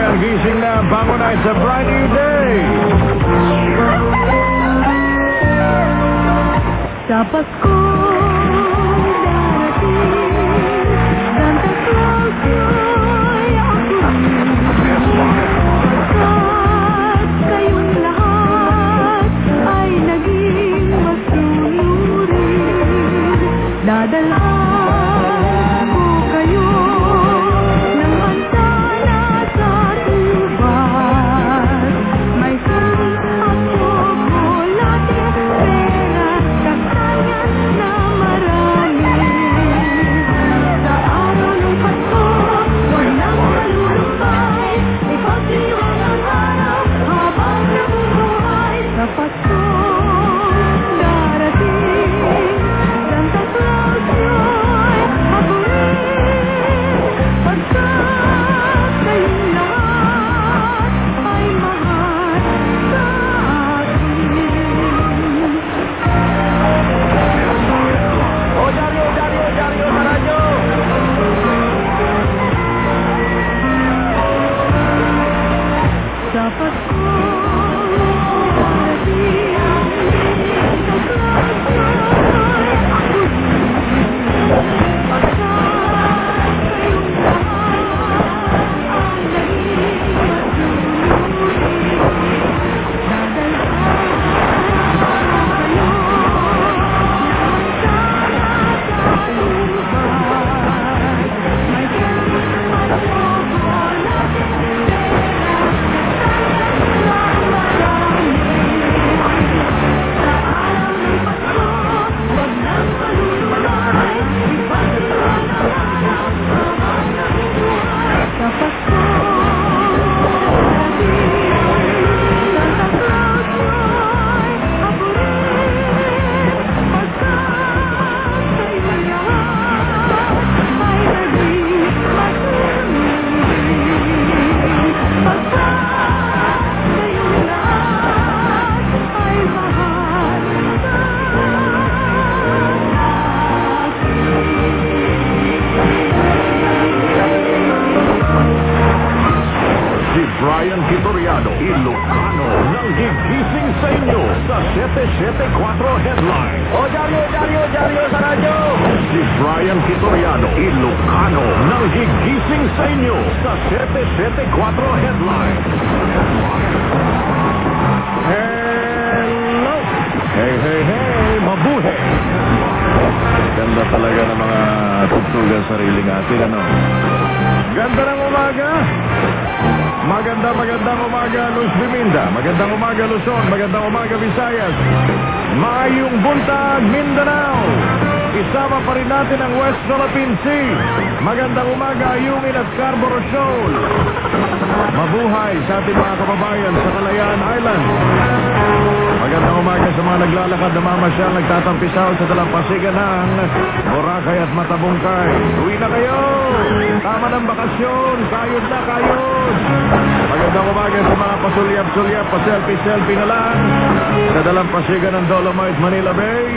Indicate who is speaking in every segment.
Speaker 1: kababayan, gising na, bango na, it's a brand new day.
Speaker 2: Sa Pasko
Speaker 1: Brian Vitoriano, Ilocano, nang gigising sa inyo sa 774 Headline.
Speaker 3: O, Dario, sa radyo!
Speaker 1: Si Brian Vitoriano, Ilocano, nang gigising sa inyo sa 774 Headline. Hello! Hey, mabuhay! Ganda talaga ng mga tugtugan sarili natin, ano? Ganda ng umaga! Magandang umaga, Luz Biminda. Magandang umaga, Luzon. Magandang umaga, Visayas. Maayong buntag, Mindanao. Isama pa rin natin ang West Philippine Sea. Magandang umaga, Ayungin at Scarborough Shoal. Mabuhay sa ating mga kababayan sa Kalayaan Island. Magandang umaga sa mga naglalakad na mamasyal, nagtatampisaw sa dalampasigan ng Boracay at Matabungkay. Uwi na kayo! Tama ng bakasyon! Kayod na, kayod! Magandang umaga sa mga pasulyap-sulyap, pa-selfie-selfie na lang sa dalampasigan ng Dolomite, Manila Bay.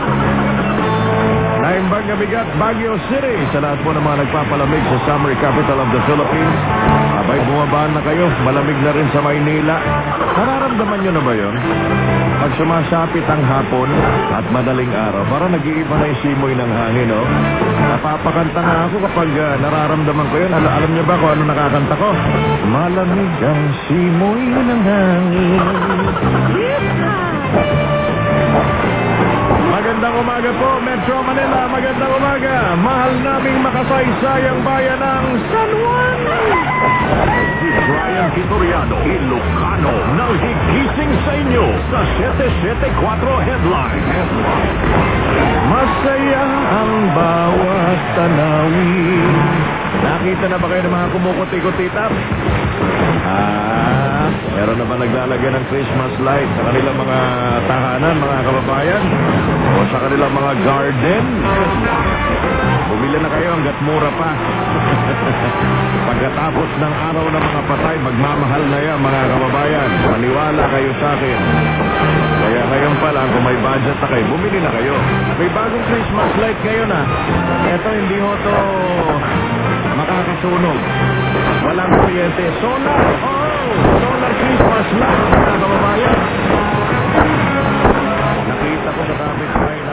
Speaker 1: Naimbang Gabigat, Baguio City. Sa lahat po ng mga nagpapalamig sa summer capital of the Philippines, abay bumabaan na kayo, malamig na rin sa Maynila. Nararamdaman nyo na ba yun? Pag sumasapit ang hapon at madaling araw, parang nag-iiba na yung simoy ng hangin, no? Napapakanta nga ako kapag nararamdaman ko yun. Alam niyo ba kung ano nakakanta ko? Malamig ang simoy ng hangin. Magandang umaga po, Metro Manila. Magandang umaga. Mahal naming makasaysayang bayan ng San Juan. Si Brian Vitoriano, Ilocano, nang higising sa inyo sa 774 Headline. Masaya ang bawat tanawin. Nakita na ba kayo ng mga kumukuti-kutitap? Meron na ba naglalagyan ng Christmas light sa kanilang mga tahanan, mga kababayan? O sa kanilang mga garden? Bumili na kayo hanggat mura pa. Pagkatapos ng araw ng mga patay, magmamahal na yan, mga kababayan. Maniwala kayo sa akin. Kaya ngayon pa lang, kung may budget na kayo, bumili na kayo. May bagong Christmas light ngayon, ha. Ito, hindi ho to makakasunog. Walang kuryente. Solar. Oh, solar Christmas light, mga kababayan. Nakita ko sa traffic light